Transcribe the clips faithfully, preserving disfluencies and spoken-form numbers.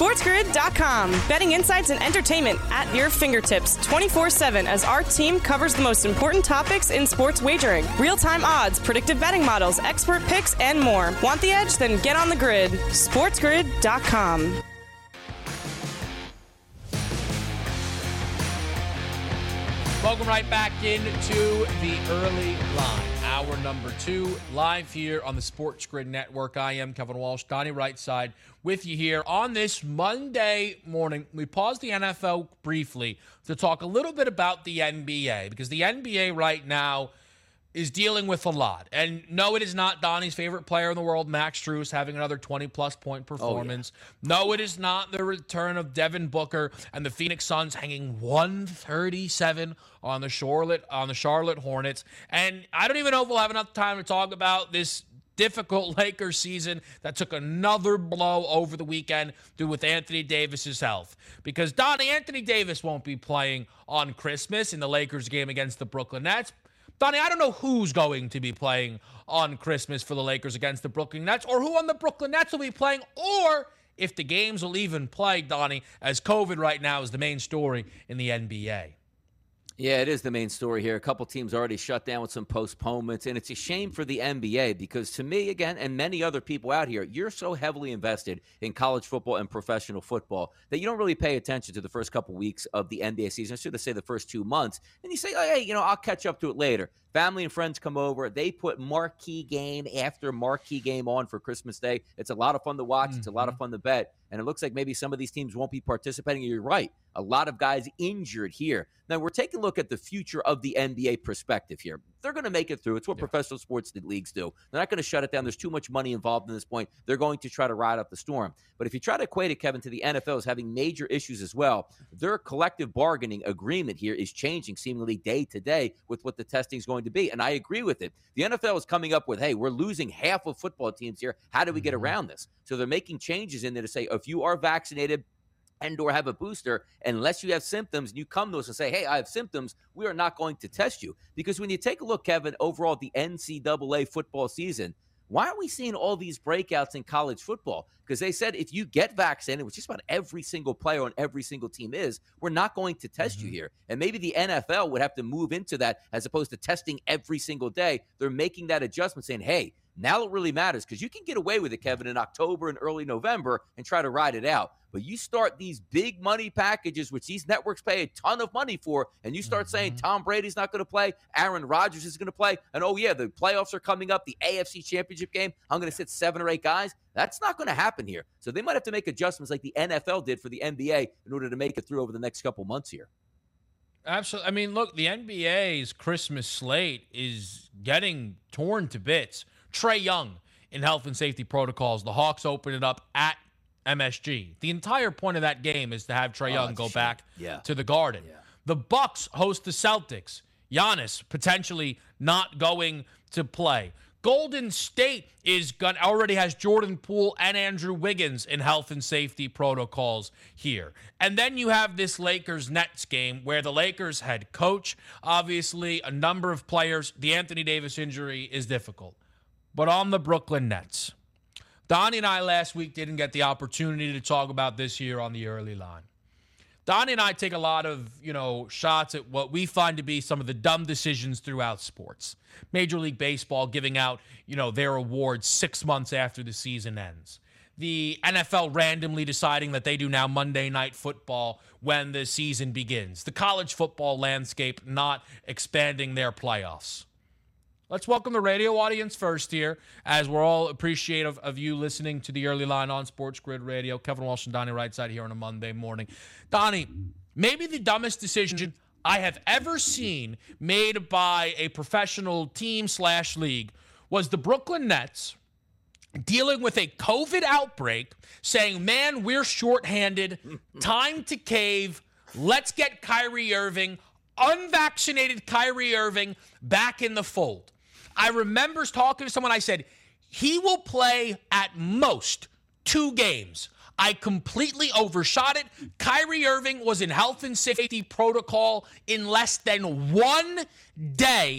SportsGrid dot com. Betting insights and entertainment at your fingertips twenty-four seven as our team covers the most important topics in sports wagering. Real-time odds, predictive betting models, expert picks, and more. Want the edge? Then get on the grid. SportsGrid dot com. Welcome right back into the early line. Hour number two, live here on the Sports Grid Network. I am Kevin Walsh, Donnie Rightside, with you here on this Monday morning. We paused the N F L briefly to talk a little bit about the N B A, because the N B A right now is dealing with a lot. And no, it is not Donnie's favorite player in the world, Max Strus, having another twenty-plus point performance. Oh, yeah. No, it is not the return of Devin Booker and the Phoenix Suns hanging one thirty-seven on the Charlotte on the Charlotte Hornets. And I don't even know if we'll have enough time to talk about this difficult Lakers season that took another blow over the weekend due with Anthony Davis's health. Because Donnie, Anthony Davis won't be playing on Christmas in the Lakers game against the Brooklyn Nets. Donnie, I don't know who's going to be playing on Christmas for the Lakers against the Brooklyn Nets, or who on the Brooklyn Nets will be playing, or if the games will even play, Donnie, as COVID right now is the main story in the N B A. Yeah, it is the main story here. A couple teams already shut down with some postponements, and it's a shame for the N B A because to me, again, and many other people out here, you're so heavily invested in college football and professional football that you don't really pay attention to the first couple weeks of the N B A season, I should say the first two months, and you say, oh, hey, you know, I'll catch up to it later. Family and friends come over. They put marquee game after marquee game on for Christmas Day. It's a lot of fun to watch. Mm-hmm. It's a lot of fun to bet. And it looks like maybe some of these teams won't be participating. You're right. A lot of guys injured here. Now, we're taking a look at the future of the N B A perspective here. They're going to make it through. It's what yeah. professional sports leagues do. They're not going to shut it down. There's too much money involved in this point. They're going to try to ride out the storm. But if you try to equate it, Kevin, to the N F L as having major issues as well, their collective bargaining agreement here is changing seemingly day to day with what the testing is going to be. And I agree with it. The N F L is coming up with, hey, we're losing half of football teams here. How do we get around this? So they're making changes in there to say, if you are vaccinated and or have a booster, unless you have symptoms and you come to us and say, hey, I have symptoms, we are not going to test you. Because when you take a look, Kevin, overall at the N C double A football season, why are we seeing all these breakouts in college football? Because they said if you get vaccinated, which just about every single player on every single team is, we're not going to test mm-hmm. you here. And maybe the N F L would have to move into that as opposed to testing every single day. They're making that adjustment saying, hey, now it really matters because you can get away with it, Kevin, in October and early November and try to ride it out. But you start these big money packages, which these networks pay a ton of money for, and you start mm-hmm. saying Tom Brady's not going to play, Aaron Rodgers is going to play, and oh, yeah, the playoffs are coming up, the A F C Championship game, I'm going to sit seven or eight guys. That's not going to happen here. So they might have to make adjustments like the N F L did for the N B A in order to make it through over the next couple months here. Absolutely. I mean, look, the N B A's Christmas slate is getting torn to bits. Trae Young in health and safety protocols. The Hawks open it up at M S G. The entire point of that game is to have Trae oh, Young go back yeah. to the Garden. Yeah. The Bucks host the Celtics. Giannis potentially not going to play. Golden State is gun- already has Jordan Poole and Andrew Wiggins in health and safety protocols here. And then you have this Lakers-Nets game where the Lakers head coach, obviously a number of players. The Anthony Davis injury is difficult. But on the Brooklyn Nets, Donnie and I last week didn't get the opportunity to talk about this here on the early line. Donnie and I take a lot of, you know, shots at what we find to be some of the dumb decisions throughout sports. Major League Baseball giving out, you know, their awards six months after the season ends. The N F L randomly deciding that they do now Monday Night Football when the season begins. The college football landscape not expanding their playoffs. Let's welcome the radio audience first here, as we're all appreciative of you listening to the early line on Sports Grid Radio. Kevin Walsh and Donnie Rightside here on a Monday morning. Donnie, maybe the dumbest decision I have ever seen made by a professional team slash league was the Brooklyn Nets dealing with a COVID outbreak, saying, man, we're shorthanded, time to cave, let's get Kyrie Irving, unvaccinated Kyrie Irving, back in the fold. I remember talking to someone, I said, he will play at most two games. I completely overshot it. Kyrie Irving was in health and safety protocol in less than one day.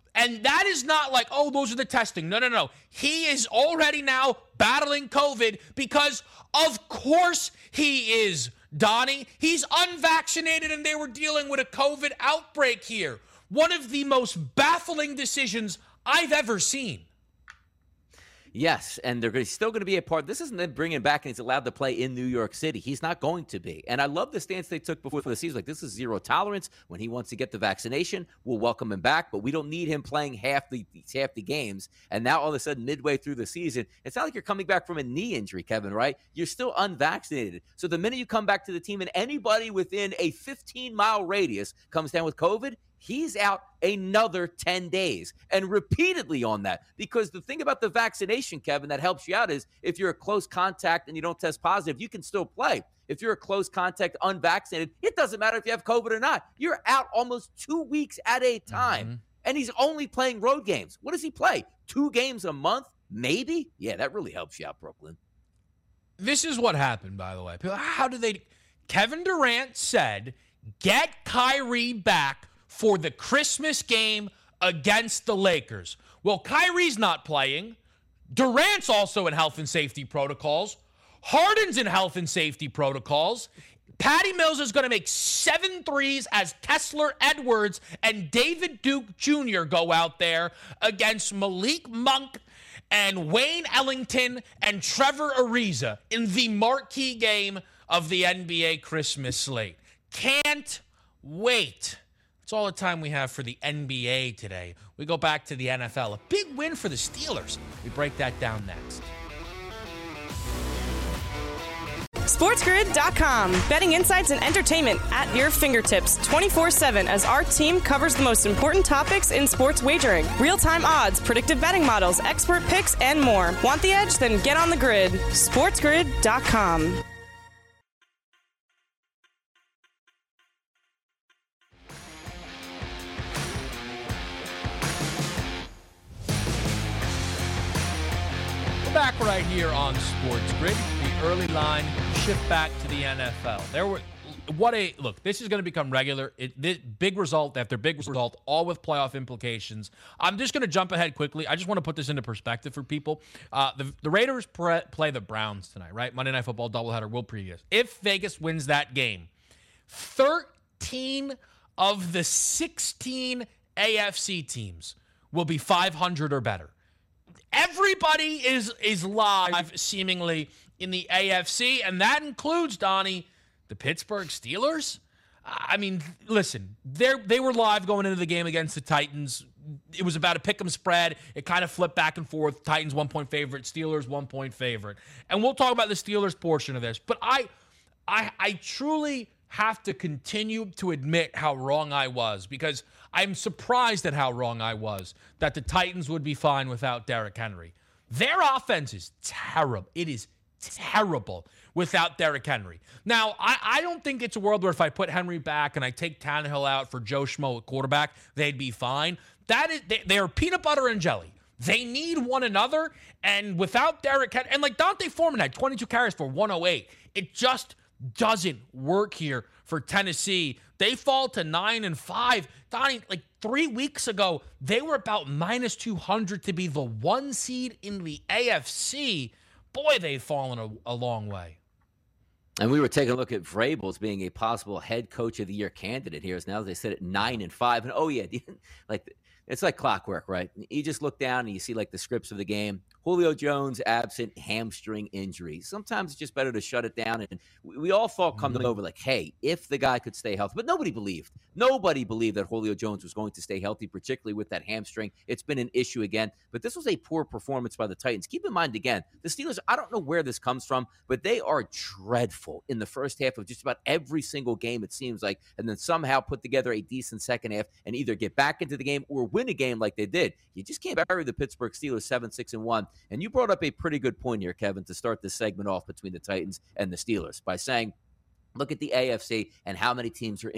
And that is not like, oh, those are the testing. No, no, no. He is already now battling COVID because of course he is, Donnie. He's unvaccinated and they were dealing with a COVID outbreak here. One of the most baffling decisions I've ever seen. Yes, and they're still going to be a part. This isn't them bringing him back and he's allowed to play in New York City. He's not going to be. And I love the stance they took before the season. Like, this is zero tolerance. When he wants to get the vaccination, we'll welcome him back, but we don't need him playing half the half the games. And now all of a sudden, midway through the season, it's not like you're coming back from a knee injury, Kevin, right? You're still unvaccinated. So the minute you come back to the team and anybody within a fifteen-mile radius comes down with COVID, he's out another ten days and repeatedly on that. Because the thing about the vaccination, Kevin, that helps you out is if you're a close contact and you don't test positive, you can still play. If you're a close contact, unvaccinated, it doesn't matter if you have COVID or not. You're out almost two weeks at a time. Mm-hmm. And he's only playing road games. What does he play? Two games a month? Maybe? Yeah, that really helps you out, Brooklyn. This is what happened, by the way. How did they... Kevin Durant said, get Kyrie back for the Christmas game against the Lakers. Well, Kyrie's not playing. Durant's also in health and safety protocols. Harden's in health and safety protocols. Patty Mills is going to make seven threes as Kessler Edwards and David Duke Junior go out there against Malik Monk and Wayne Ellington and Trevor Ariza in the marquee game of the N B A Christmas slate. Can't wait. That's all the time we have for the N B A today. We go back to the N F L. A big win for the Steelers. We break that down next. SportsGrid dot com. Betting insights and entertainment at your fingertips twenty-four seven as our team covers the most important topics in sports wagering. Real-time odds, predictive betting models, expert picks, and more. Want the edge? Then get on the grid. SportsGrid dot com. Back right here on Sports Grid, the early line shift back to the N F L. There were what a look. This is going to become regular. It, this, big result after big result, all with playoff implications. I'm just going to jump ahead quickly. I just want to put this into perspective for people. Uh, the, the Raiders pre- play the Browns tonight, right? Monday Night Football doubleheader. We'll preview this. If Vegas wins that game, thirteen of the sixteen A F C teams will be five hundred or better. Everybody is is live, seemingly, in the A F C, and that includes, Donnie, the Pittsburgh Steelers. I mean, listen, they they were live going into the game against the Titans. It was about a pick-em spread. It kind of flipped back and forth. Titans one-point favorite, Steelers one-point favorite. And we'll talk about the Steelers portion of this. But I, I, I truly have to continue to admit how wrong I was, because I'm surprised at how wrong I was that the Titans would be fine without Derrick Henry. Their offense is terrible. It is terrible without Derrick Henry. Now, I, I don't think it's a world where if I put Henry back and I take Tannehill out for Joe Schmo at quarterback, they'd be fine. That is, they, they are peanut butter and jelly. They need one another, and without Derrick Henry, and like Dante Foreman had twenty-two carries for one oh eight, it just doesn't work here for Tennessee. They fall to nine and five. Donnie, like three weeks ago, they were about minus two hundred to be the one seed in the A F C. Boy, they've fallen a, a long way. And we were taking a look at Vrabel as being a possible head coach of the year candidate here. So now they sit at nine and five. And oh yeah, like it's like clockwork, right? You just look down and you see like the scripts of the game. Julio Jones absent, hamstring injury. Sometimes it's just better to shut it down. And we all thought coming over like, hey, if the guy could stay healthy. But nobody believed. Nobody believed that Julio Jones was going to stay healthy, particularly with that hamstring. It's been an issue again. But this was a poor performance by the Titans. Keep in mind, again, the Steelers, I don't know where this comes from, but they are dreadful in the first half of just about every single game, it seems like, and then somehow put together a decent second half and either get back into the game or win a game like they did. You just can't bury the Pittsburgh Steelers seven, six, and one. And you brought up a pretty good point here, Kevin, to start this segment off between the Titans and the Steelers by saying, look at the A F C and how many teams are in it.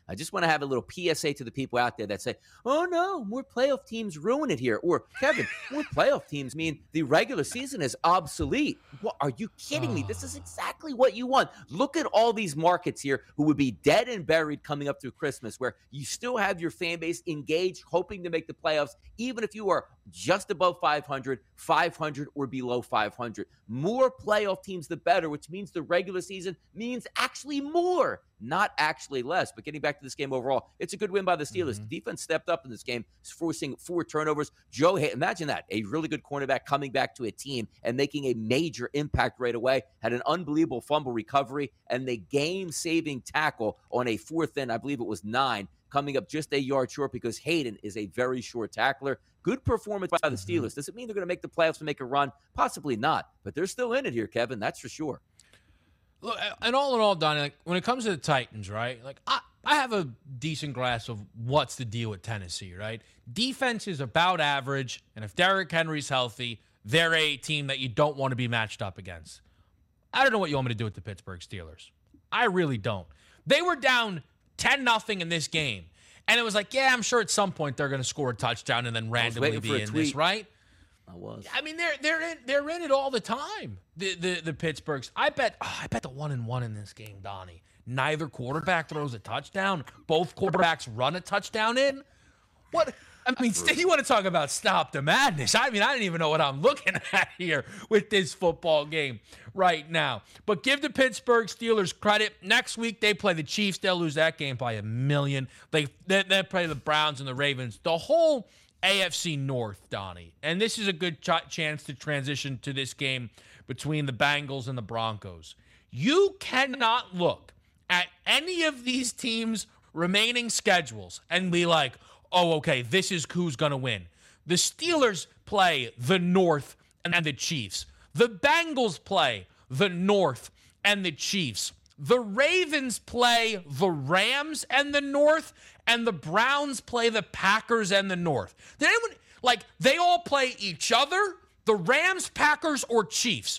I just want to have a little P S A to the people out there that say, oh, no, more playoff teams ruin it here. Or, Kevin, more playoff teams mean the regular season is obsolete. What, are you kidding me? This is exactly what you want. Look at all these markets here who would be dead and buried coming up through Christmas, where you still have your fan base engaged, hoping to make the playoffs, even if you are just above five hundred, five hundred, or below five hundred. More playoff teams, the better, which means the regular season means actually more, not actually less. But getting back to this game overall, it's a good win by the Steelers. Mm-hmm. The defense stepped up in this game, forcing four turnovers. Joe, Hay- imagine that, a really good cornerback coming back to a team and making a major impact right away, had an unbelievable fumble recovery, and the game-saving tackle on a fourth and, I believe it was nine, coming up just a yard short because Hayden is a very short tackler. Good performance by the Steelers. Does it mean they're going to make the playoffs and make a run? Possibly not, but they're still in it here, Kevin. That's for sure. Look, and all in all, Donnie, like, when it comes to the Titans, right, like I, I have a decent grasp of what's the deal with Tennessee, right? Defense is about average, and if Derrick Henry's healthy, they're a team that you don't want to be matched up against. I don't know what you want me to do with the Pittsburgh Steelers. I really don't. They were down ten nothing in this game. And it was like, yeah, I'm sure at some point they're going to score a touchdown and then randomly be in this, right? I was. I mean, they're they're in they're in it all the time. The the the Pittsburghs. I bet oh, I bet the one and one in this game, Donnie. Neither quarterback throws a touchdown. Both quarterbacks run a touchdown in. What? I mean, Steve, you want to talk about stop the madness? I mean, I didn't even know what I'm looking at here with this football game right now. But give the Pittsburgh Steelers credit. Next week, they play the Chiefs. They'll lose that game by a million. They, they, they play the Browns and the Ravens. The whole A F C North, Donnie. And this is a good ch- chance to transition to this game between the Bengals and the Broncos. You cannot look at any of these teams' remaining schedules and be like, oh, okay, this is who's going to win. The Steelers play the North and the Chiefs. The Bengals play the North and the Chiefs. The Ravens play the Rams and the North, and the Browns play the Packers and the North. Did anyone, like, they all play each other, the Rams, Packers, or Chiefs.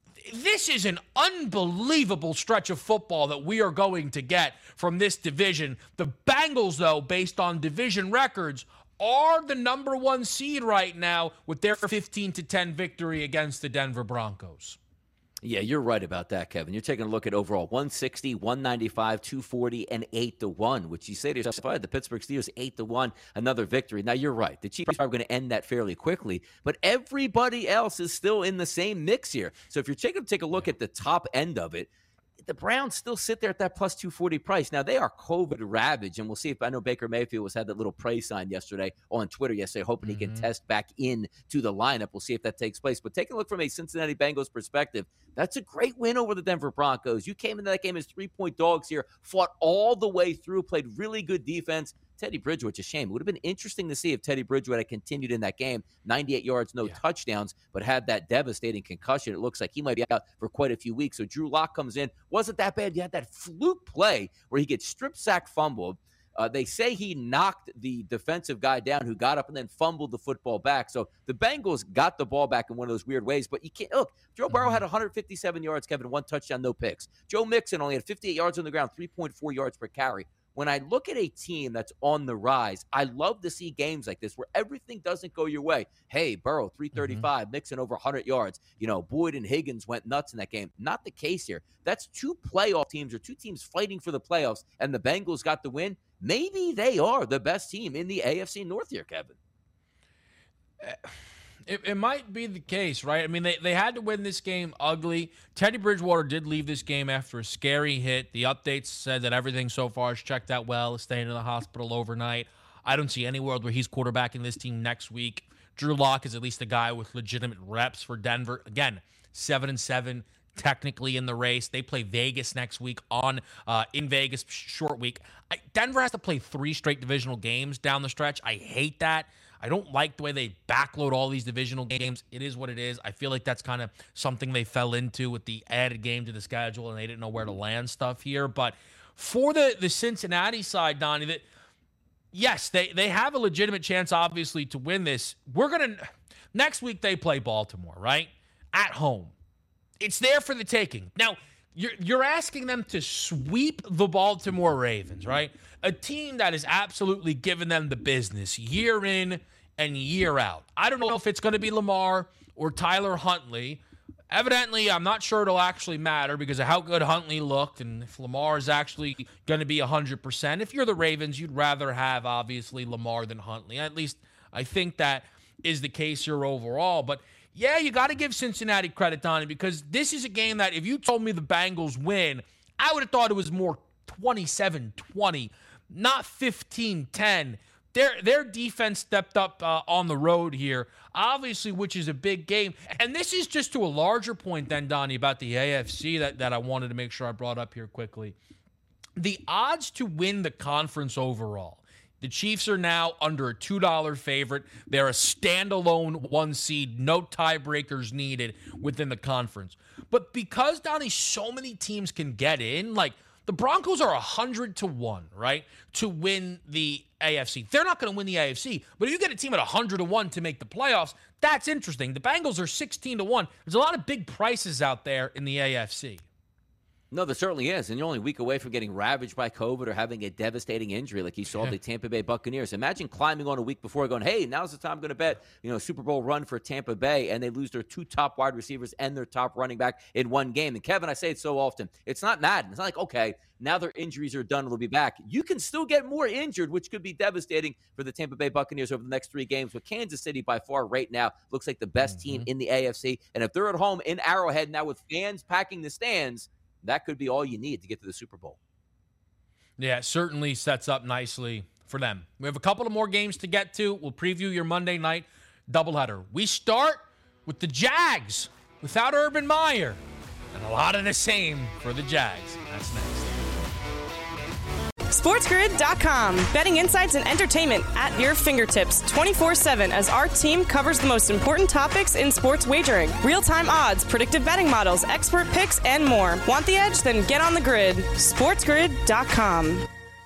This is an unbelievable stretch of football that we are going to get from this division. The Bengals, though, based on division records, are the number one seed right now with their fifteen to ten victory against the Denver Broncos. Yeah, you're right about that, Kevin. You're taking a look at overall one sixty, one ninety-five, two forty, and eight to one, which you say to yourself, the Pittsburgh Steelers eight to one, another victory. Now, you're right. The Chiefs are going to end that fairly quickly, but everybody else is still in the same mix here. So if you're taking take a look at the top end of it, the Browns still sit there at that plus two forty price. Now, they are COVID ravaged, and we'll see if I know Baker Mayfield was had that little praise sign yesterday on Twitter yesterday, hoping mm-hmm. he can test back in to the lineup. We'll see if that takes place. But take a look from a Cincinnati Bengals perspective. That's a great win over the Denver Broncos. You came into that game as three-point dogs here, fought all the way through, played really good defense. Teddy Bridgewater's a shame. It would have been interesting to see if Teddy Bridgewater had continued in that game. ninety-eight yards, no yeah. touchdowns, but had that devastating concussion. It looks like he might be out for quite a few weeks. So Drew Lock comes in. Wasn't that bad. You had that fluke play where he gets strip sack fumbled. Uh, they say he knocked the defensive guy down who got up and then fumbled the football back. So the Bengals got the ball back in one of those weird ways. But you can't – look, Joe Burrow had one hundred fifty-seven yards, Kevin, one touchdown, no picks. Joe Mixon only had fifty-eight yards on the ground, three point four yards per carry. When I look at a team that's on the rise, I love to see games like this where everything doesn't go your way. Hey, Burrow, three thirty-five, mm-hmm. Mixon over one hundred yards. You know, Boyd and Higgins went nuts in that game. Not the case here. That's two playoff teams or two teams fighting for the playoffs, and the Bengals got the win. Maybe they are the best team in the A F C North here, Kevin. It, it might be the case, right? I mean, they, they had to win this game ugly. Teddy Bridgewater did leave this game after a scary hit. The updates said that everything so far is checked out well, is staying in the hospital overnight. I don't see any world where he's quarterbacking this team next week. Drew Lock is at least a guy with legitimate reps for Denver. Again, seven and seven, technically in the race. They play Vegas next week on uh, in Vegas, short week. I, Denver has to play three straight divisional games down the stretch. I hate that. I don't like the way they backload all these divisional games. It is what it is. I feel like that's kind of something they fell into with the added game to the schedule, and they didn't know where to land stuff here. But for the, the Cincinnati side, Donnie, that yes, they, they have a legitimate chance, obviously, to win this. We're going to – next week they play Baltimore, right? At home. It's there for the taking. Now, You're, you're asking them to sweep the Baltimore Ravens, right? A team that has absolutely given them the business year in and year out. I don't know if it's going to be Lamar or Tyler Huntley. Evidently, I'm not sure it'll actually matter because of how good Huntley looked and if Lamar is actually going to be one hundred percent. If you're the Ravens, you'd rather have, obviously, Lamar than Huntley. At least I think that is the case here overall. But, yeah, you got to give Cincinnati credit, Donnie, because this is a game that if you told me the Bengals win, I would have thought it was more twenty-seven twenty, not fifteen ten. Their, their defense stepped up uh, on the road here, obviously, which is a big game. And this is just to a larger point then, Donnie, about the A F C that, that I wanted to make sure I brought up here quickly. The odds to win the conference overall. The Chiefs are now under a two dollar favorite. They're a standalone one seed, no tiebreakers needed within the conference. But because, Donnie, so many teams can get in, like the Broncos are one hundred to one, right, to win the A F C. They're not going to win the A F C, but if you get a team at one hundred to one to make the playoffs, that's interesting. The Bengals are sixteen to one. There's a lot of big prices out there in the A F C. No, there certainly is. And you're only a week away from getting ravaged by COVID or having a devastating injury like you saw Yeah. the Tampa Bay Buccaneers. Imagine climbing on a week before going, hey, now's the time I'm going to bet, you know, Super Bowl run for Tampa Bay, and they lose their two top wide receivers and their top running back in one game. And Kevin, I say it so often, it's not Madden. It's not like, okay, now their injuries are done, they'll be back. You can still get more injured, which could be devastating for the Tampa Bay Buccaneers over the next three games. But Kansas City, by far, right now, looks like the best Mm-hmm. team in the A F C. And if they're at home in Arrowhead now with fans packing the stands, that could be all you need to get to the Super Bowl. Yeah, it certainly sets up nicely for them. We have a couple of more games to get to. We'll preview your Monday night doubleheader. We start with the Jags without Urban Meyer, and a lot of the same for the Jags. That's next. SportsGrid dot com. Betting insights and entertainment at your fingertips twenty-four seven as our team covers the most important topics in sports wagering. Real-time odds, predictive betting models, expert picks, and more. Want the edge? Then get on the grid. SportsGrid dot com.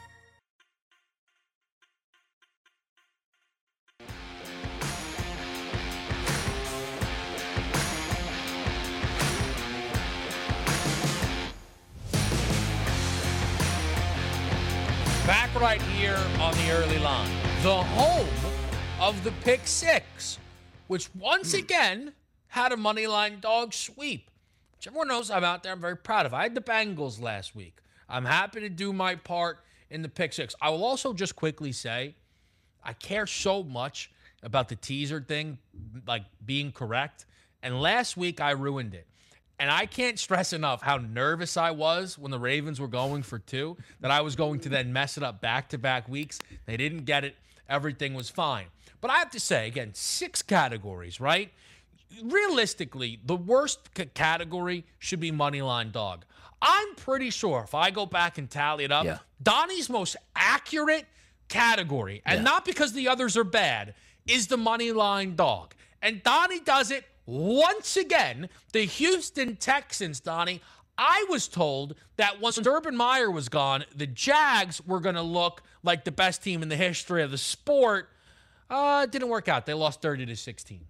Back right here on the early line, the home of the Pick Six, which once again had a money line dog sweep, which everyone knows I'm out there. I'm very proud of. I had the Bengals last week. I'm happy to do my part in the Pick Six. I will also just quickly say I care so much about the teaser thing, like being correct. And last week I ruined it. And I can't stress enough how nervous I was when the Ravens were going for two, that I was going to then mess it up back-to-back weeks. They didn't get it. Everything was fine. But I have to say, again, six categories, right? Realistically, the worst c- category should be Moneyline Dog. I'm pretty sure if I go back and tally it up, Yeah. Donnie's most accurate category, and Yeah. not because the others are bad, is the Moneyline Dog. And Donnie does it once again. The Houston Texans, Donnie, I was told that once Urban Meyer was gone, the Jags were going to look like the best team in the history of the sport. Uh, it didn't work out. They lost thirty to sixteen.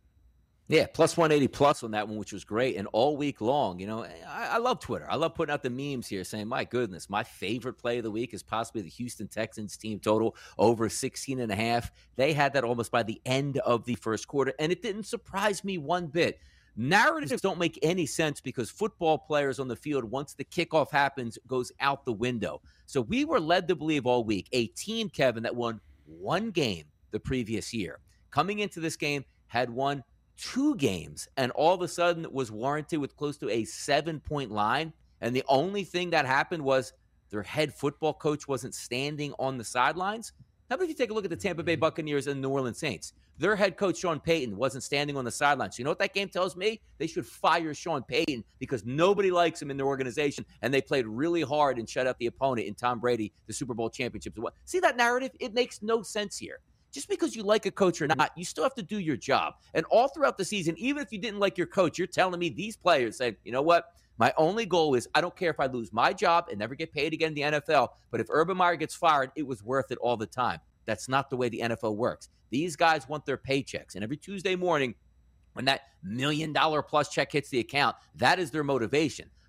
Yeah, plus one eighty plus on that one, which was great. And all week long, you know, I, I love Twitter. I love putting out the memes here saying, my goodness, my favorite play of the week is possibly the Houston Texans team total over sixteen and a half. They had that almost by the end of the first quarter, and it didn't surprise me one bit. Narratives don't make any sense because football players on the field, once the kickoff happens, goes out the window. So we were led to believe all week a team, Kevin, that won one game the previous year, coming into this game, had won two games, and all of a sudden was warranted with close to a seven-point line. And the only thing that happened was their head football coach wasn't standing on the sidelines. How about if you take a look at the Tampa Bay Buccaneers and New Orleans Saints? Their head coach, Sean Payton, wasn't standing on the sidelines. So you know what that game tells me? They should fire Sean Payton because nobody likes him in their organization, and they played really hard and shut out the opponent in Tom Brady, the Super Bowl championships. See that narrative? It makes no sense here. Just because you like a coach or not, you still have to do your job. And all throughout the season, even if you didn't like your coach, you're telling me these players said, you know what? My only goal is I don't care if I lose my job and never get paid again in the N F L, but if Urban Meyer gets fired, it was worth it all the time. That's not the way the N F L works. These guys want their paychecks. And every Tuesday morning, when that million dollar plus check hits the account, that is their motivation.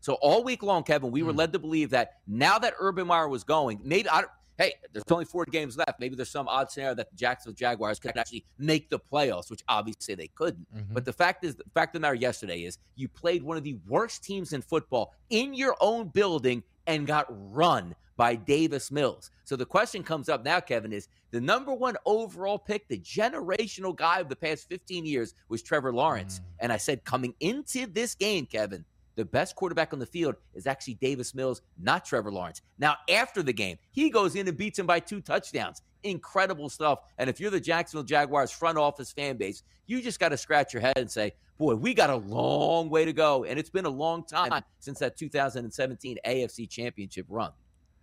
So all week long, Kevin, we were Mm. led to believe that now that Urban Meyer was going, maybe I don't, hey, there's only four games left. Maybe there's some odd scenario that the Jacksonville Jaguars could actually make the playoffs, which obviously they couldn't. Mm-hmm. But the fact is, the fact of the matter yesterday is you played one of the worst teams in football in your own building and got run by Davis Mills. So the question comes up now, Kevin, is the number one overall pick, the generational guy of the past fifteen years was Trevor Lawrence. Mm. And I said coming into this game, Kevin, the best quarterback on the field is actually Davis Mills, not Trevor Lawrence. Now, after the game, he goes in and beats him by two touchdowns. Incredible stuff. And if you're the Jacksonville Jaguars front office fan base, you just got to scratch your head and say, boy, we got a long way to go. And it's been a long time since that two thousand seventeen A F C Championship run.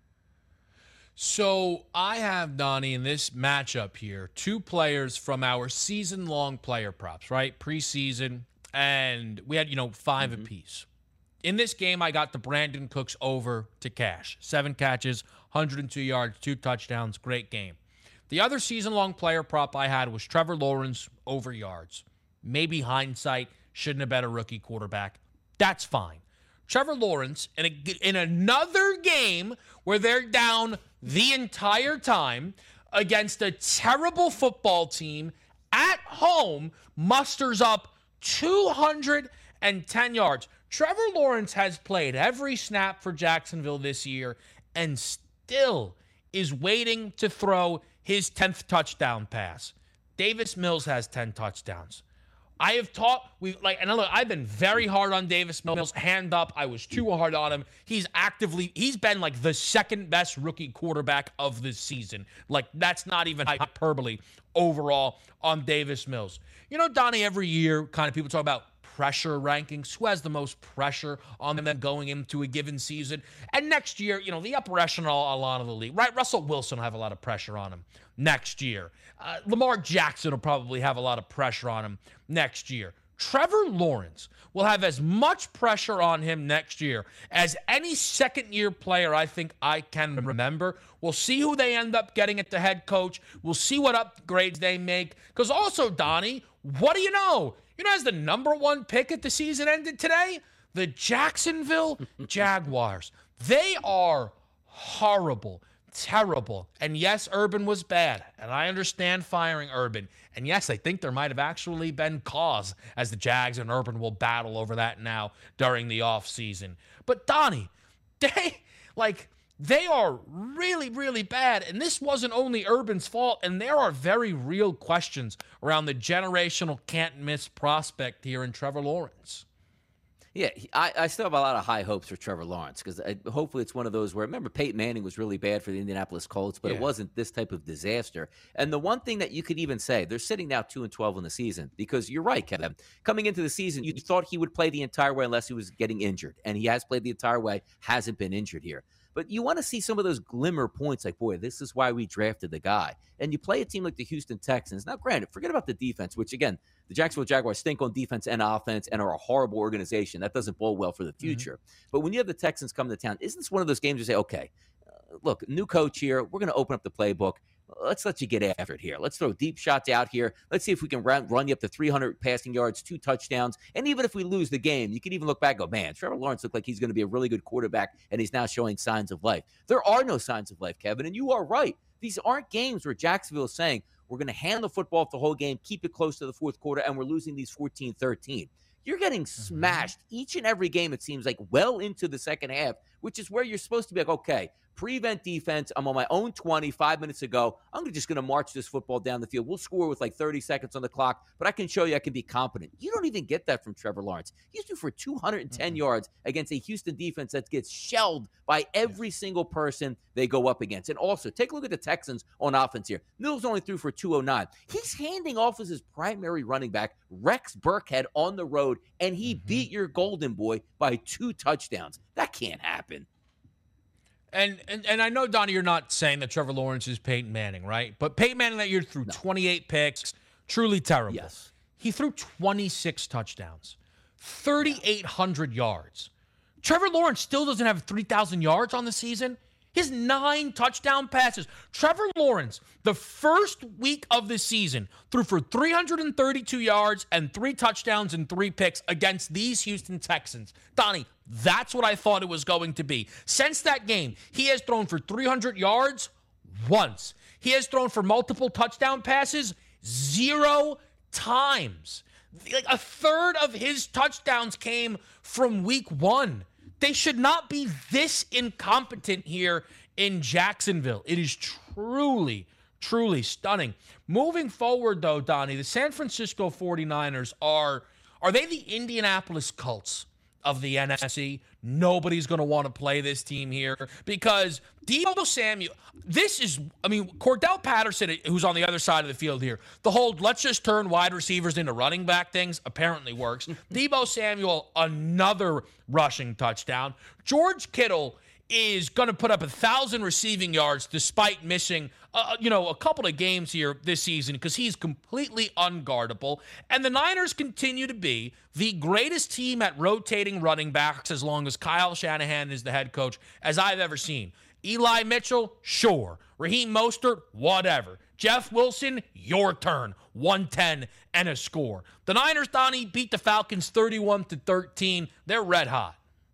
So I have, Donnie, in this matchup here, two players from our season-long player props, right? Preseason, and we had, you know, five mm-hmm. apiece. In this game, I got the Brandon Cooks over to cash. Seven catches, one hundred two yards, two touchdowns. Great game. The other season-long player prop I had was Trevor Lawrence over yards. Maybe hindsight, shouldn't have been a rookie quarterback. That's fine. Trevor Lawrence, in, a, in another game where they're down the entire time against a terrible football team at home, musters up two hundred ten yards. Trevor Lawrence has played every snap for Jacksonville this year and still is waiting to throw his tenth touchdown pass. Davis Mills has ten touchdowns. I have taught, we like, and look, I've been very hard on Davis Mills. Hand up, I was too hard on him. He's actively, he's been like the second best rookie quarterback of this season. Like, that's not even hyperbole overall on Davis Mills. You know, Donnie, every year, kind of people talk about pressure rankings, who has the most pressure on them going into a given season. And next year, you know, the upper echelon a lot of the league, right? Russell Wilson will have a lot of pressure on him next year. Uh, Lamar Jackson will probably have a lot of pressure on him next year. Trevor Lawrence will have as much pressure on him next year as any second-year player I think I can remember. We'll see who they end up getting at the head coach. We'll see what upgrades they make. Because also, Donnie, what do you know? You know, as the number one pick at the season ended today, the Jacksonville Jaguars. They are horrible, terrible. And yes, Urban was bad. And I understand firing Urban. And yes, I think there might have actually been cause as the Jags and Urban will battle over that now during the offseason. But Donnie, they, like, they are really, really bad. And this wasn't only Urban's fault. And there are very real questions around the generational can't-miss prospect here in Trevor Lawrence. Yeah, I, I still have a lot of high hopes for Trevor Lawrence because hopefully it's one of those where, remember, Peyton Manning was really bad for the Indianapolis Colts, but yeah. It wasn't this type of disaster. And the one thing that you could even say, they're sitting now two and twelve in the season because you're right, Kevin. Coming into the season, you thought he would play the entire way unless he was getting injured. And he has played the entire way, hasn't been injured here. But you want to see some of those glimmer points like, boy, this is why we drafted the guy. And you play a team like the Houston Texans. Now, granted, forget about the defense, which, again, the Jacksonville Jaguars stink on defense and offense and are a horrible organization. That doesn't bode well for the future. Mm-hmm. But when you have the Texans come to town, isn't this one of those games where you say, okay, uh, look, new coach here. We're going to open up the playbook. Let's let you get after it here. Let's throw deep shots out here. Let's see if we can run, run you up to three hundred passing yards, two touchdowns. And even if we lose the game, you can even look back and go, man, Trevor Lawrence looked like he's going to be a really good quarterback, and he's now showing signs of life. There are no signs of life, Kevin, and you are right. These aren't games where Jacksonville is saying, we're going to hand the football the whole game, keep it close to the fourth quarter, and we're losing these fourteen thirteen. You're getting smashed each and every game, it seems like, well into the second half, which is where you're supposed to be like, okay, prevent defense. I'm on my own twenty, five minutes ago. I'm just going to march this football down the field. We'll score with like thirty seconds on the clock, but I can show you I can be competent. You don't even get that from Trevor Lawrence. He's due for two hundred ten mm-hmm. yards against a Houston defense that gets shelled by every single person they go up against. And also, take a look at the Texans on offense here. Mills only threw for two oh nine. He's handing off as his primary running back, Rex Burkhead, on the road, and he mm-hmm. beat your golden boy by two touchdowns. That can't happen. And, and and I know, Donnie, you're not saying that Trevor Lawrence is Peyton Manning, right? But Peyton Manning that year threw no. twenty-eight picks, truly terrible. Yes. He threw twenty-six touchdowns, thirty-eight hundred yards. Trevor Lawrence still doesn't have three thousand yards on the season. He He has nine touchdown passes. Trevor Lawrence, the first week of the season, threw for three hundred thirty-two yards and three touchdowns and three picks against these Houston Texans. Donnie, that's what I thought it was going to be. Since that game, he has thrown for three hundred yards once. He has thrown for multiple touchdown passes zero times. Like a third of his touchdowns came from week one. They should not be this incompetent here in Jacksonville. It is truly, truly stunning. Moving forward, though, Donnie, the San Francisco forty-niners are, are they the Indianapolis Colts of the N F C? Nobody's going to want to play this team here because Deebo Samuel, this is, I mean, Cordell Patterson, who's on the other side of the field here, the whole let's just turn wide receivers into running back things apparently works. Deebo Samuel, another rushing touchdown. George Kittle is going to put up a thousand receiving yards despite missing, uh, you know, a couple of games here this season because he's completely unguardable. And the Niners continue to be the greatest team at rotating running backs as long as Kyle Shanahan is the head coach as I've ever seen. Eli Mitchell, sure. Raheem Mostert, whatever. Jeff Wilson, your turn. one ten and a score. The Niners, Donnie, beat the Falcons thirty-one to thirteen. They're red hot.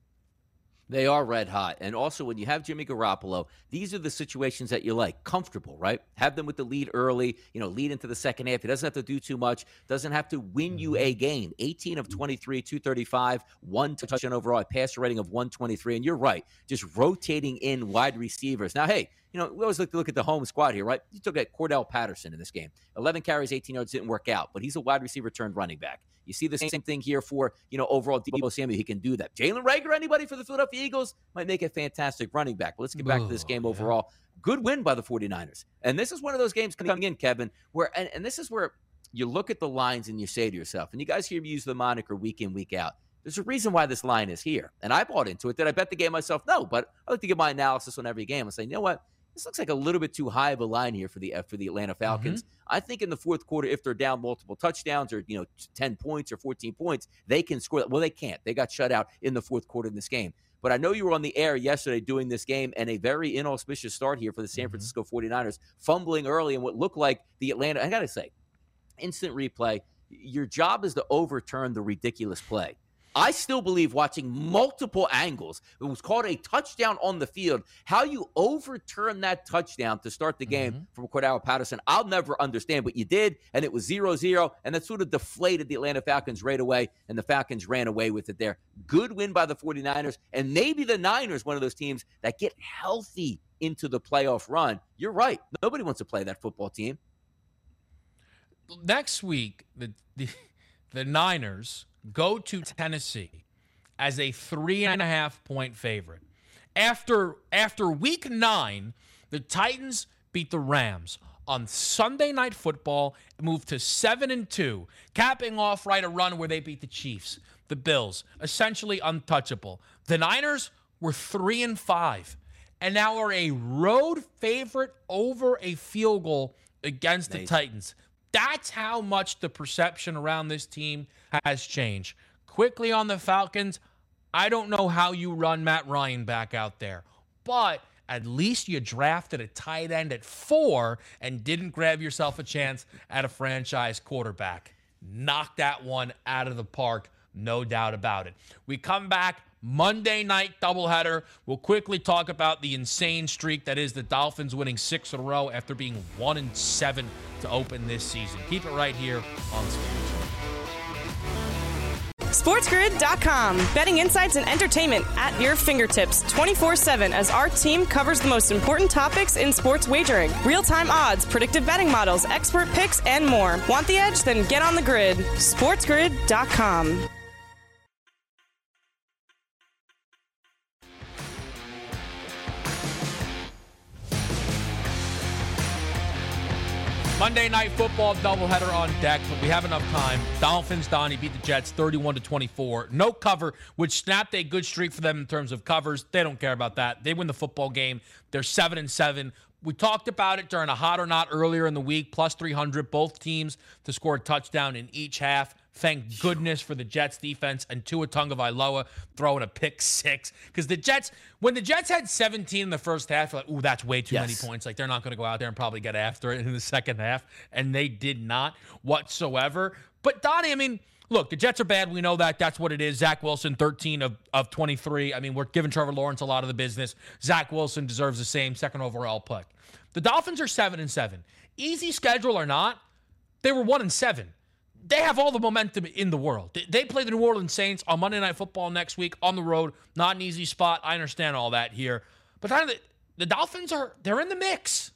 They are red hot. And also, when you have Jimmy Garoppolo, these are the situations that you like. Comfortable, right? Have them with the lead early, you know, lead into the second half. He doesn't have to do too much. Doesn't have to win you a game. eighteen of twenty-three, two thirty-five, one touchdown overall, a passer rating of one twenty-three. And you're right, just rotating in wide receivers. Now, hey, you know, we always like to look at the home squad here, right? You took at Cordell Patterson in this game. eleven carries, eighteen yards, didn't work out, but he's a wide receiver turned running back. You see the same thing here for, you know, overall Deebo Samuel. He can do that. Jalen Reagor, anybody for the Philadelphia Eagles, might make a fantastic running back. But let's get back oh, to this game yeah. overall. Good win by the forty-niners. And this is one of those games coming in, Kevin, where, and, and this is where you look at the lines and you say to yourself, and you guys hear me use the moniker week in, week out. There's a reason why this line is here. And I bought into it. Did I bet the game myself? No, but I like to give my analysis on every game and say, you know what? This looks like a little bit too high of a line here for the uh, for the Atlanta Falcons. Mm-hmm. I think in the fourth quarter, if they're down multiple touchdowns or, you know, ten points or fourteen points, they can score that. Well, they can't. They got shut out in the fourth quarter in this game. But I know you were on the air yesterday doing this game, and a very inauspicious start here for the San Francisco forty-niners, fumbling early in what looked like the Atlanta. I got to say, instant replay, your job is to overturn the ridiculous play. I still believe watching multiple angles, it was called a touchdown on the field, how you overturn that touchdown to start the game mm-hmm. from Cordell Patterson, I'll never understand, but you did, and it was zero zero, and that sort of deflated the Atlanta Falcons right away, and the Falcons ran away with it there. Good win by the forty-niners, and maybe the Niners, one of those teams that get healthy into the playoff run. You're right. Nobody wants to play that football team. Next week, the the, the Niners go to Tennessee as a three and a half point favorite. After after week nine, the Titans beat the Rams on Sunday Night Football, moved to seven and two, capping off right a run where they beat the Chiefs, the Bills, essentially untouchable. The Niners were three and five, and now are a road favorite over a field goal against Amazing. the Titans. That's how much the perception around this team has changed. Quickly on the Falcons, I don't know how you run Matt Ryan back out there, but at least you drafted a tight end at four and didn't grab yourself a chance at a franchise quarterback. Knock that one out of the park, no doubt about it. We come back Monday night doubleheader. We'll quickly talk about the insane streak that is the Dolphins winning six in a row after being one and seven to open this season. Keep it right here on Sports. SportsGrid dot com. Betting insights and entertainment at your fingertips twenty-four seven as our team covers the most important topics in sports wagering. Real-time odds, predictive betting models, expert picks, and more. Want the edge? Then get on the grid. SportsGrid dot com. Monday Night Football doubleheader on deck, but we have enough time. Dolphins, Donnie, beat the Jets thirty-one to twenty-four. No cover, which snapped a good streak for them in terms of covers. They don't care about that. They win the football game. They're seven and seven. We talked about it during a hot or not earlier in the week, plus three hundred, both teams to score a touchdown in each half. Thank goodness for the Jets defense and Tua Tagovailoa throwing a pick six. Because the Jets, when the Jets had seventeen in the first half, you're like, ooh, that's way too yes. many points. Like, they're not going to go out there and probably get after it in the second half. And they did not whatsoever. But, Donnie, I mean, look, the Jets are bad. We know that. That's what it is. Zach Wilson, thirteen of, of twenty-three. I mean, we're giving Trevor Lawrence a lot of the business. Zach Wilson deserves the same second overall pick. The Dolphins are seven and seven. Easy schedule or not, they were one and seven. They have all the momentum in the world. They play the New Orleans Saints on Monday Night Football next week on the road. Not an easy spot. I understand all that here. But the, the Dolphins are, they're in the mix.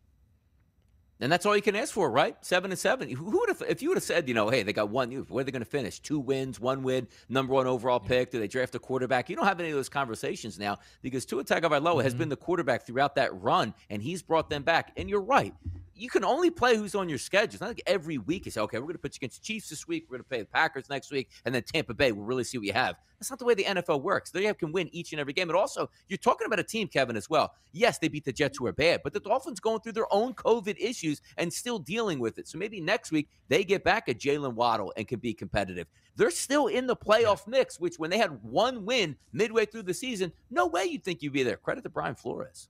And that's all you can ask for, right? Seven and seven. Who would have, if you would have said, you know, hey, they got one, where are they going to finish? Two wins, one win, number one overall pick. Do they draft a quarterback? You don't have any of those conversations now because Tua Tagovailoa mm-hmm. has been the quarterback throughout that run, and he's brought them back. And you're right. You can only play who's on your schedule. It's not like every week you say, okay, we're going to put you against the Chiefs this week. We're going to play the Packers next week. And then Tampa Bay, we'll really see what you have. That's not the way the N F L works. They can win each and every game. And also, you're talking about a team, Kevin, as well. Yes, they beat the Jets who are bad, but the Dolphins going through their own COVID issues and still dealing with it. So maybe next week they get back at Jalen Waddle and can be competitive. They're still in the playoff mix, which when they had one win midway through the season, no way you'd think you'd be there. Credit to Brian Flores.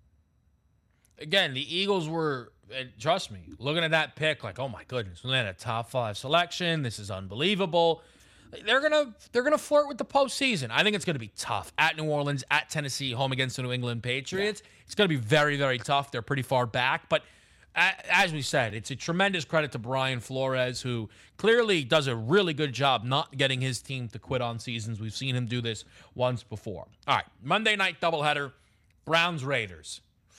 Again, the Eagles were, and trust me, looking at that pick, like, oh my goodness, we had a top five selection. This is unbelievable. They're gonna they're gonna flirt with the postseason. I think it's gonna be tough at New Orleans, at Tennessee, home against the New England Patriots. Yeah. It's gonna be very, very tough. They're pretty far back, but as we said, it's a tremendous credit to Brian Flores, who clearly does a really good job not getting his team to quit on seasons. We've seen him do this once before. All right, Monday night doubleheader, Browns Raiders.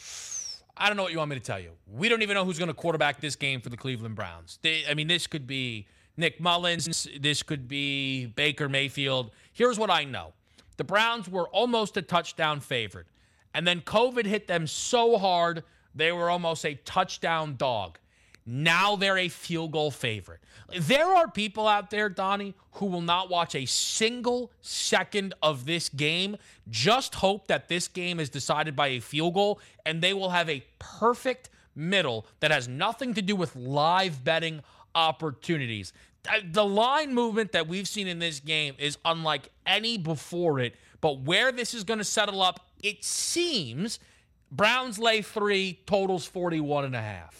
I don't know what you want me to tell you. We don't even know who's going to quarterback this game for the Cleveland Browns. They, I mean, this could be Nick Mullins. This could be Baker Mayfield. Here's what I know. The Browns were almost a touchdown favorite. And then COVID hit them so hard, they were almost a touchdown dog. Now they're a field goal favorite. There are people out there, Donnie, who will not watch a single second of this game. Just hope that this game is decided by a field goal, and they will have a perfect middle that has nothing to do with live betting opportunities. The line movement that we've seen in this game is unlike any before it, but where this is going to settle up, it seems Browns lay three, totals forty-one and a half.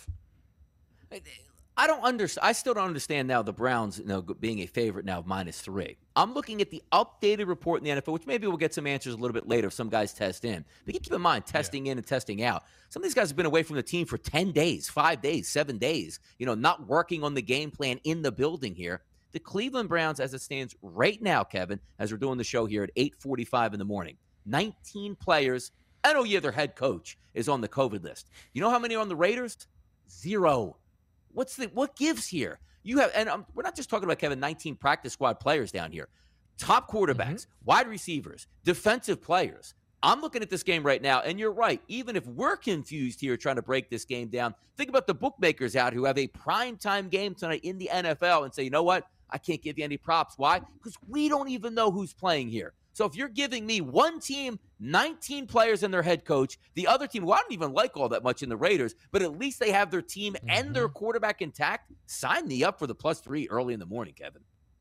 I don't understand. I still don't understand now the Browns, you know, being a favorite now of minus three. I'm looking at the updated report in the N F L, which maybe we'll get some answers a little bit later if some guys test in. But keep in mind, testing yeah. in and testing out. Some of these guys have been away from the team for ten days, five days, seven days, you know, not working on the game plan in the building here. The Cleveland Browns, as it stands right now, Kevin, as we're doing the show here at eight forty-five in the morning, nineteen players. I know, yeah, their head coach is on the COVID list. You know how many are on the Raiders? Zero. What's the what gives here? You have, and um, we're not just talking about, Kevin, nineteen practice squad players down here. Top quarterbacks, mm-hmm. wide receivers, defensive players. I'm looking at this game right now, and you're right. Even if we're confused here trying to break this game down, think about the bookmakers out who have a primetime game tonight in the N F L and say, you know what? I can't give you any props. Why? Because we don't even know who's playing here. So if you're giving me one team, nineteen players and their head coach, the other team, who I don't even like all that much in the Raiders, but at least they have their team mm-hmm. and their quarterback intact, sign me up for the plus three early in the morning, Kevin.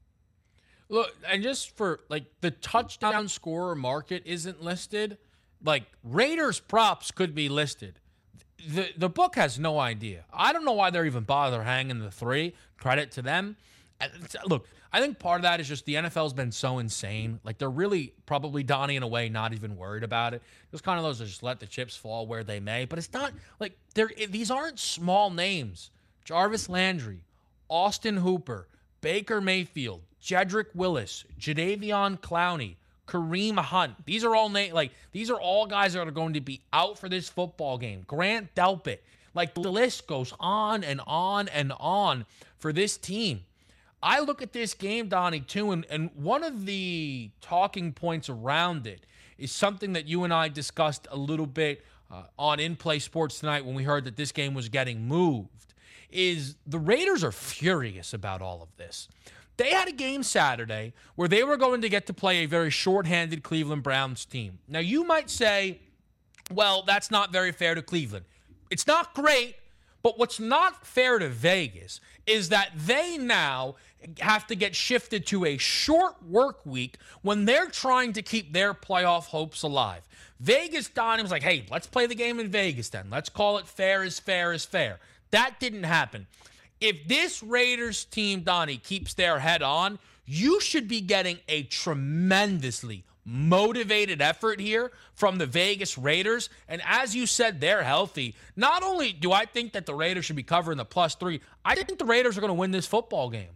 Look, and just for, like, the touchdown scorer market isn't listed. Like, Raiders props could be listed. The the book has no idea. I don't know why they're even bother hanging the three. Credit to them. Look, I think part of that is just the N F L's been so insane. Like, they're really probably, Donnie, in a way, not even worried about it. It's kind of those that just let the chips fall where they may. But it's not like they're these aren't small names. Jarvis Landry, Austin Hooper, Baker Mayfield, Jedrick Willis, Jadeveon Clowney, Kareem Hunt. These are all na- like these are all guys that are going to be out for this football game. Grant Delpit. Like, the list goes on and on and on for this team. I look at this game, Donnie, too, and, and one of the talking points around it is something that you and I discussed a little bit uh, on In Play Sports tonight when we heard that this game was getting moved, is the Raiders are furious about all of this. They had a game Saturday where they were going to get to play a very shorthanded Cleveland Browns team. Now, you might say, well, that's not very fair to Cleveland. It's not great, but what's not fair to Vegas is that they now have to get shifted to a short work week when they're trying to keep their playoff hopes alive. Vegas, Donnie, was like, hey, let's play the game in Vegas then. Let's call it fair as fair as fair. That didn't happen. If this Raiders team, Donnie, keeps their head on, you should be getting a tremendously motivated effort here from the Vegas Raiders. And as you said, they're healthy. Not only do I think that the Raiders should be covering the plus three, I think the Raiders are going to win this football game.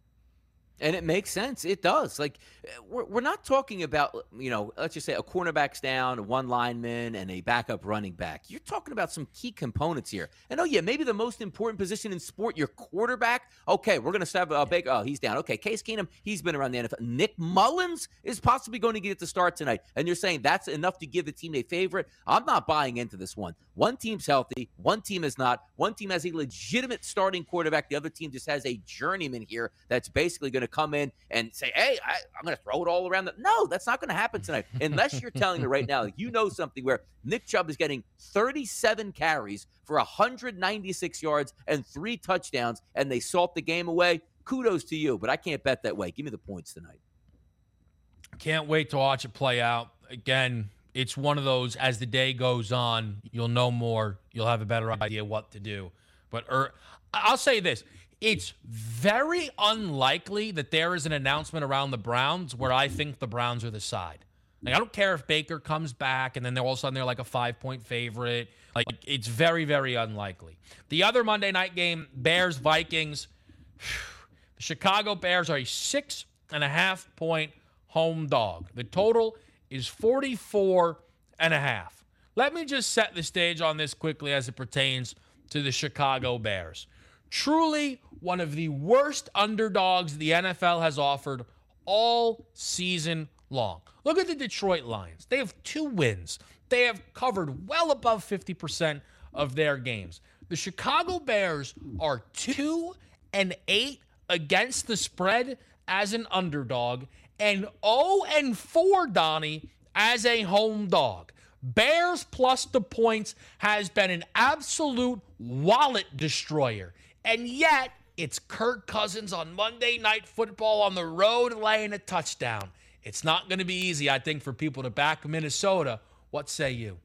And it makes sense. It does. Like, we're, we're not talking about, you know, let's just say a cornerback's down, one lineman, and a backup running back. You're talking about some key components here. And, oh, yeah, maybe the most important position in sport, your quarterback. Okay, we're going to start uh, Baker. Oh, he's down. Okay, Case Keenum, he's been around the N F L. Nick Mullins is possibly going to get the start tonight. And you're saying that's enough to give the team a favorite? I'm not buying into this one. One team's healthy. One team is not. One team has a legitimate starting quarterback. The other team just has a journeyman here that's basically going to come in and say, hey, I, I'm going to throw it all around. The... No, that's not going to happen tonight. Unless you're telling me right now, like, you know something where Nick Chubb is getting thirty-seven carries for one hundred ninety-six yards and three touchdowns, and they salt the game away. Kudos to you, but I can't bet that way. Give me the points tonight. Can't wait to watch it play out. Again, it's one of those, as the day goes on, you'll know more. You'll have a better idea what to do. But er, I'll say this. It's very unlikely that there is an announcement around the Browns where I think the Browns are the side. Like, I don't care if Baker comes back and then they're all of a sudden they're like a five-point favorite. Like, it's very, very unlikely. The other Monday night game, Bears-Vikings. The Chicago Bears are a six and a half point home dog. The total is forty-four and a half. Let me just set the stage on this quickly as it pertains to the Chicago Bears. Truly one of the worst underdogs the N F L has offered all season long. Look at the Detroit Lions. They have two wins. They have covered well above fifty percent of their games. The Chicago Bears are two and eight against the spread as an underdog and oh and four, Donnie, as a home dog. Bears plus the points has been an absolute wallet destroyer. And yet, it's Kirk Cousins on Monday Night Football on the road laying a touchdown. It's not going to be easy, I think, for people to back Minnesota. What say you?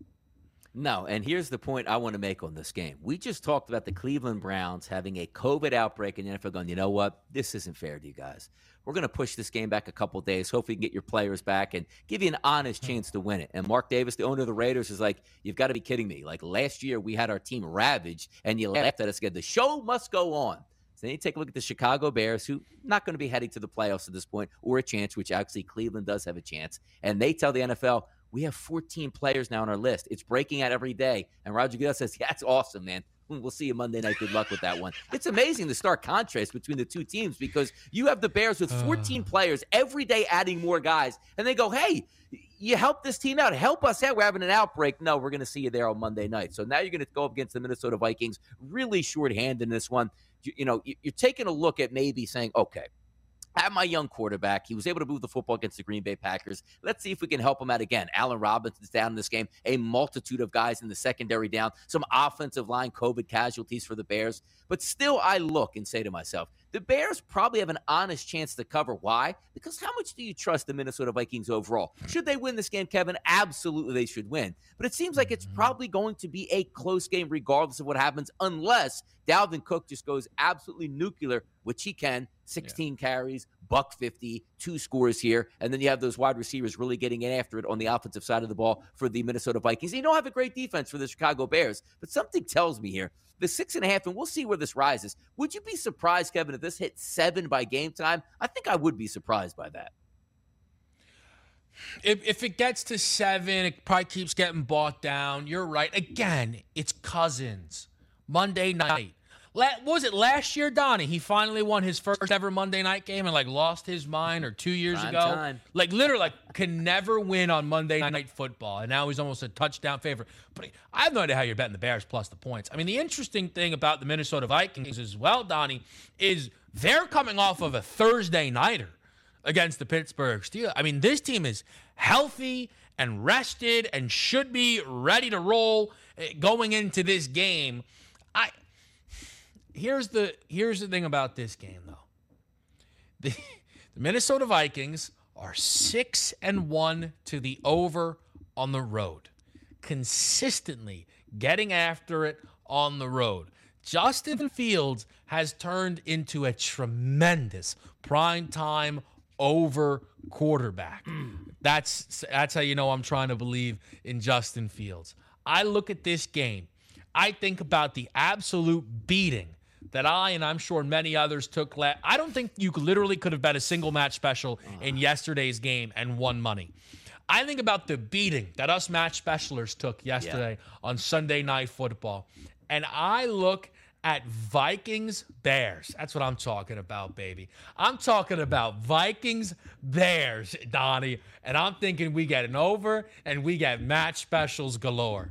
No, and here's the point I want to make on this game. We just talked about the Cleveland Browns having a COVID outbreak in the N F L going, you know what? This isn't fair to you guys. We're going to push this game back a couple days. Hopefully you can get your players back and give you an honest chance to win it. And Mark Davis, the owner of the Raiders, is like, you've got to be kidding me. Like, last year we had our team ravaged, and you laughed at us again. The show must go on. So then you take a look at the Chicago Bears, who not going to be heading to the playoffs at this point, or a chance, which actually Cleveland does have a chance. And they tell the N F L, we have fourteen players now on our list. It's breaking out every day. And Roger Goodell says, yeah, that's awesome, man. We'll see you Monday night. Good luck with that one. It's amazing the stark contrast between the two teams because you have the Bears with fourteen uh. players every day adding more guys. And they go, hey, you help this team out. Help us out. We're having an outbreak. No, we're going to see you there on Monday night. So now you're going to go up against the Minnesota Vikings. Really shorthanded in this one. You, you know, you're taking a look at maybe saying, okay, I have my young quarterback. He was able to move the football against the Green Bay Packers. Let's see if we can help him out again. Allen Robinson's down in this game. A multitude of guys in the secondary down. Some offensive line COVID casualties for the Bears. But still, I look and say to myself, the Bears probably have an honest chance to cover. Why? Because how much do you trust the Minnesota Vikings overall? Should they win this game, Kevin? Absolutely, they should win. But it seems like it's probably going to be a close game regardless of what happens unless Dalvin Cook just goes absolutely nuclear, which he can. sixteen yeah. carries, buck fifty, two scores here. And then you have those wide receivers really getting in after it on the offensive side of the ball for the Minnesota Vikings. You don't have a great defense for the Chicago Bears, but something tells me here, the six and a half, and we'll see where this rises. Would you be surprised, Kevin, if this hit seven by game time? I think I would be surprised by that. If, if it gets to seven, it probably keeps getting bought down. You're right. Again, it's Cousins. Monday night. What was it last year, Donnie? He finally won his first ever Monday night game and like lost his mind, or two years Prime ago. Time. Like literally, like can never win on Monday Night Football, and now he's almost a touchdown favorite. But I have no idea how you're betting the Bears plus the points. I mean, the interesting thing about the Minnesota Vikings as well, Donnie, is they're coming off of a Thursday nighter against the Pittsburgh Steelers. I mean, this team is healthy and rested and should be ready to roll. going into this game, I here's the here's the thing about this game though. The, the Minnesota Vikings are six and one to the over on the road, consistently getting after it on the road. Justin Fields has turned into a tremendous primetime over quarterback. That's that's how you know I'm trying to believe in Justin Fields. I look at this game. I think about the absolute beating that I and I'm sure many others took. La- I don't think you literally could have bet a single match special in yesterday's game and won money. I think about the beating that us match specialers took yesterday yeah. on Sunday Night Football. And I look at Vikings Bears. That's what I'm talking about, baby. I'm talking about Vikings Bears, Donnie. And I'm thinking we get an over and we get match specials galore.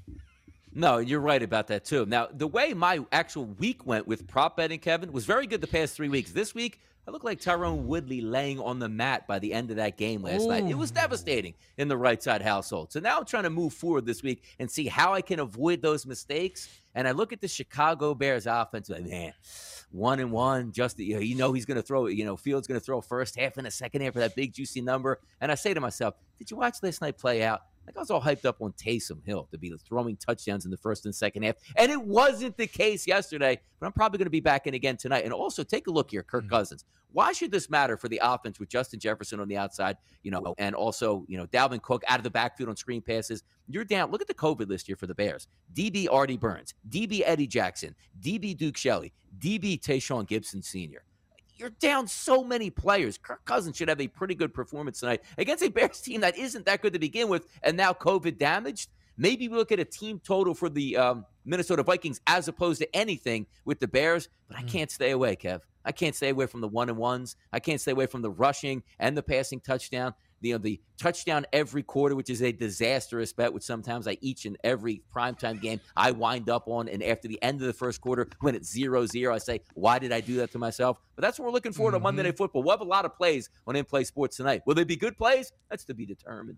No, you're right about that, too. Now, the way my actual week went with prop betting, Kevin, was very good the past three weeks. This week, I looked like Tyrone Woodley laying on the mat by the end of that game last Ooh. night. It was devastating in the right side household. So now I'm trying to move forward this week and see how I can avoid those mistakes. And I look at the Chicago Bears offense, like, man, one and one, just, you know, you know he's going to throw, you know, Fields going to throw first half and a second half for that big, juicy number. And I say to myself, did you watch last night play out? Like I was all hyped up on Taysom Hill to be throwing touchdowns in the first and second half. And it wasn't the case yesterday, but I'm probably going to be back in again tonight. And also take a look here, Kirk mm-hmm. Cousins. Why should this matter for the offense with Justin Jefferson on the outside, you know, and also, you know, Dalvin Cook out of the backfield on screen passes? You're down. Look at the COVID list here for the Bears. D B Artie Burns, D B Eddie Jackson, D B Duke Shelley, D B Tayshaun Gibson Senior You're down so many players. Kirk Cousins should have a pretty good performance tonight against a Bears team that isn't that good to begin with and now COVID damaged. Maybe we look at a team total for the um, Minnesota Vikings as opposed to anything with the Bears, but I can't stay away, Kev. I can't stay away from the one and ones. I can't stay away from the rushing and the passing touchdown. The, you know, the touchdown every quarter, which is a disastrous bet, which sometimes I each and every primetime game I wind up on. And after the end of the first quarter, when it's zero zero, I say, why did I do that to myself? But that's what we're looking forward mm-hmm. to Monday Night Football. We'll have a lot of plays on In-Play Sports tonight. Will they be good plays? That's to be determined.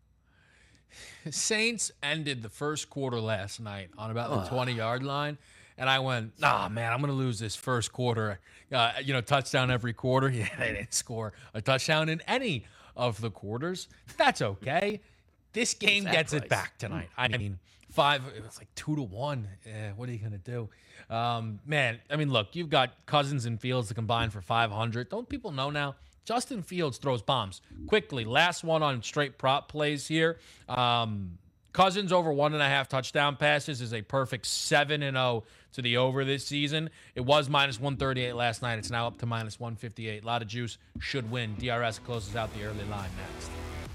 Saints ended the first quarter last night on about the twenty-yard line. And I went, nah, man, I'm going to lose this first quarter. Uh, you know, touchdown every quarter. Yeah, they didn't score a touchdown in any of the quarters. That's okay. This game gets price? it back tonight. I mean, five, it's like two to one. Eh, what are you going to do? Um, man, I mean, look, you've got Cousins and Fields to combine for five hundred. Don't people know now? Justin Fields throws bombs quickly. Last one on straight prop plays here. Um, Cousins over one and a half touchdown passes is a perfect seven and oh to the over this season. It was minus one thirty-eight last night. It's now up to minus one fifty-eight. A lot of juice, should win. D R S closes out the early line next.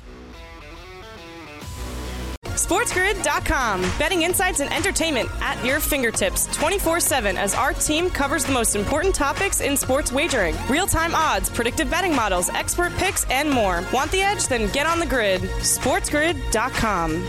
SportsGrid dot com. Betting insights and entertainment at your fingertips twenty-four seven as our team covers the most important topics in sports wagering. Real-time odds, predictive betting models, expert picks, and more. Want the edge? Then get on the grid. SportsGrid dot com.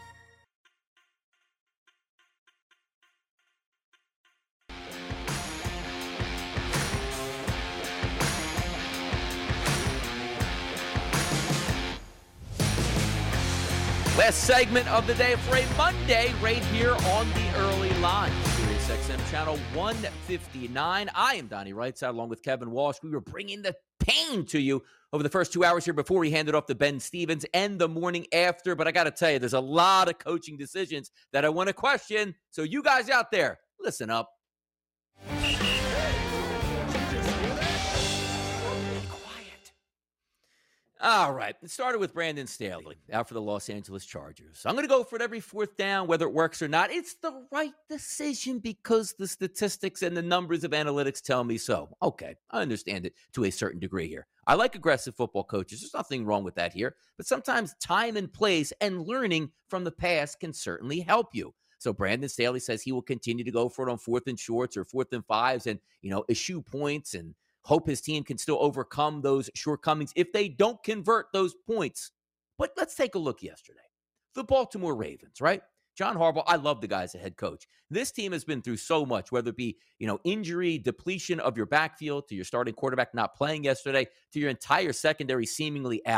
Last segment of the day for a Monday right here on the early line. Sirius X M channel one fifty-nine. I am Donnie Wrightside along with Kevin Walsh. We were bringing the pain to you over the first two hours here before we handed off to Ben Stevens and the morning after. But I got to tell you, there's a lot of coaching decisions that I want to question. So you guys out there, listen up. All right, it started with Brandon Staley out for the Los Angeles Chargers. I'm going to go for it every fourth down, whether it works or not. It's the right decision because the statistics and the numbers of analytics tell me so. Okay, I understand it to a certain degree here. I like aggressive football coaches. There's nothing wrong with that here. But sometimes time and place and learning from the past can certainly help you. So Brandon Staley says he will continue to go for it on fourth and shorts or fourth and fives and, you know, eschew points and hope his team can still overcome those shortcomings if they don't convert those points. But let's take a look yesterday. The Baltimore Ravens, right? John Harbaugh, I love the guy as a head coach. This team has been through so much, whether it be, you know, injury, depletion of your backfield, to your starting quarterback not playing yesterday, to your entire secondary seemingly out.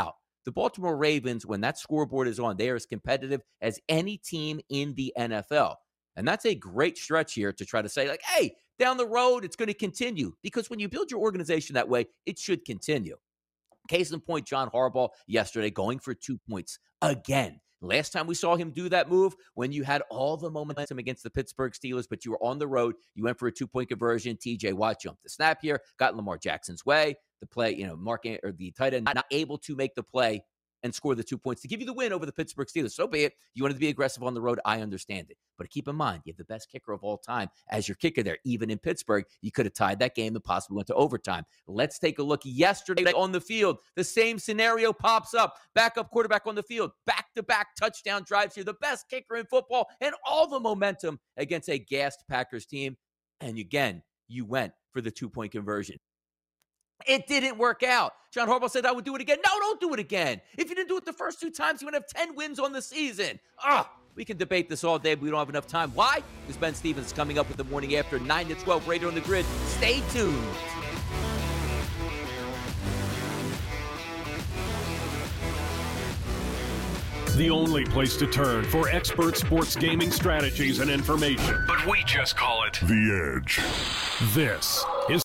The Baltimore Ravens, when that scoreboard is on, they are as competitive as any team in the N F L. And that's a great stretch here to try to say, like, hey, down the road, it's going to continue. Because when you build your organization that way, it should continue. Case in point, John Harbaugh yesterday going for two points again. Last time we saw him do that move, when you had all the momentum against the Pittsburgh Steelers, but you were on the road, you went for a two-point conversion. T J Watt jumped the snap here, got Lamar Jackson's way. The play, you know, Mark or the tight end not able to make the play and score the two points to give you the win over the Pittsburgh Steelers. So be it. You wanted to be aggressive on the road. I understand it. But keep in mind, you have the best kicker of all time as your kicker there. Even in Pittsburgh, you could have tied that game and possibly went to overtime. Let's take a look yesterday on the field. The same scenario pops up. Backup quarterback on the field. Back-to-back touchdown drives here. The best kicker in football and all the momentum against a gassed Packers team. And again, you went for the two-point conversion. It didn't work out. John Harbaugh said, I would do it again. No, don't do it again. If you didn't do it the first two times, you would have ten wins on the season. Ah, we can debate this all day, but we don't have enough time. Why? Because Ben Stevens is coming up with the morning after nine to twelve right on the grid. Stay tuned. The only place to turn for expert sports gaming strategies and information. But we just call it The Edge. This is